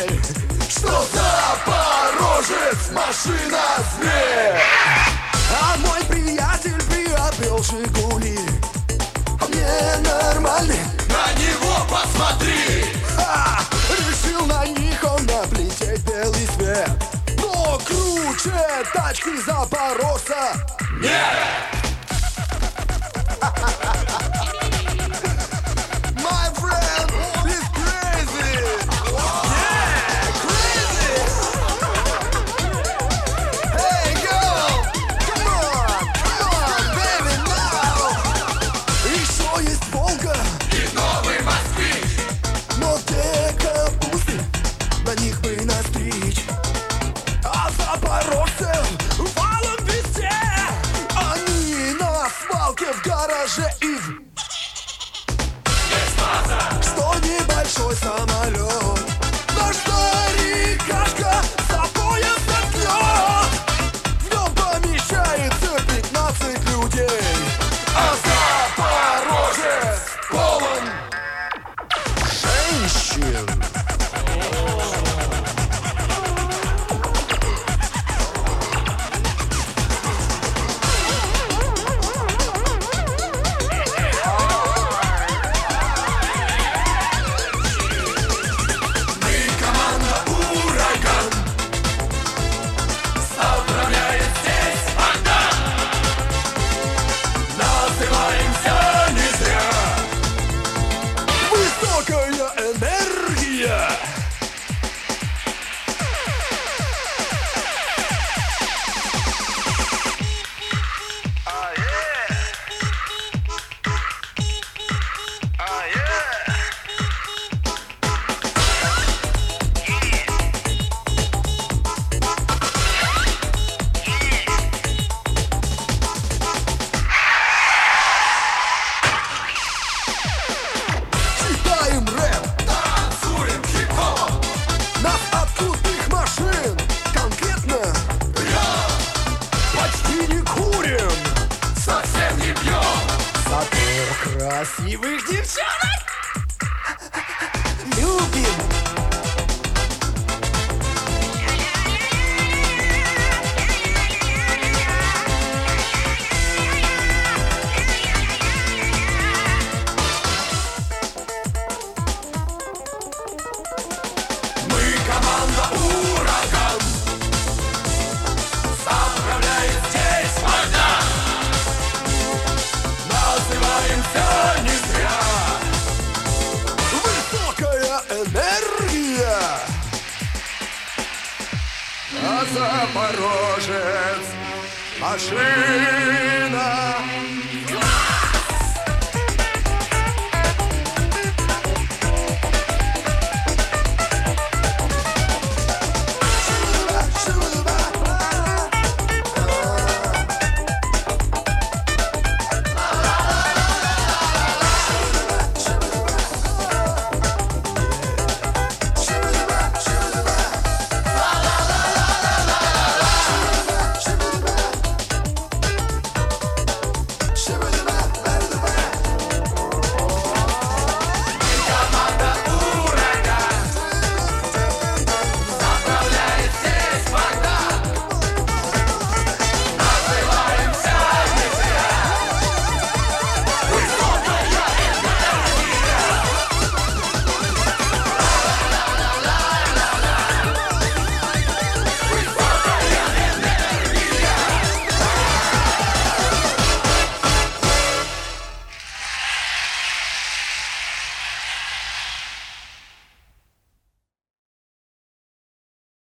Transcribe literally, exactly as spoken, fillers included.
людей. Что Запорожец, машина-зверь. А мой приятель приобрел Жигули, а мне нормальный. На него посмотри! А, решил на них он облететь белый свет. Но круче тачки запорожца Нет! My friend is crazy. Yeah, crazy. Hey girl, come on, come on, baby, now. Еще есть Волга И новый москвич! но те капусты, на них бы настричь. А запорожцев валом везде. Они на свалке, в гараже и в... Что небольшой самолет, наш старикашка за пояс отлет. В нем помещается пятнадцать людей, а Запорожец полон женщин. Высокая энергия. Читаем рэп, Танцуем хип-хоп! нас от крутых машин конкретно почти не курим. Совсем не пьем! Зато красивых девчонок любим. Мы команда «Ураган». Заправляет здесь война. Называемся не зря. Высокая энергия. А Запорожец машина